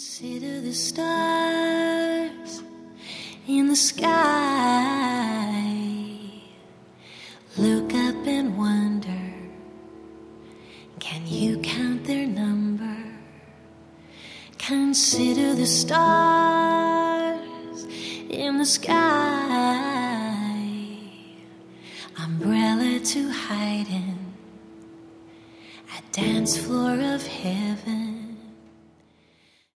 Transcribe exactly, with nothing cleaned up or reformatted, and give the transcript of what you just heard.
Consider the stars in the sky. Look up and wonder, can you count their number? Consider the stars in the sky. Umbrella to hide in, a dance floor of heaven.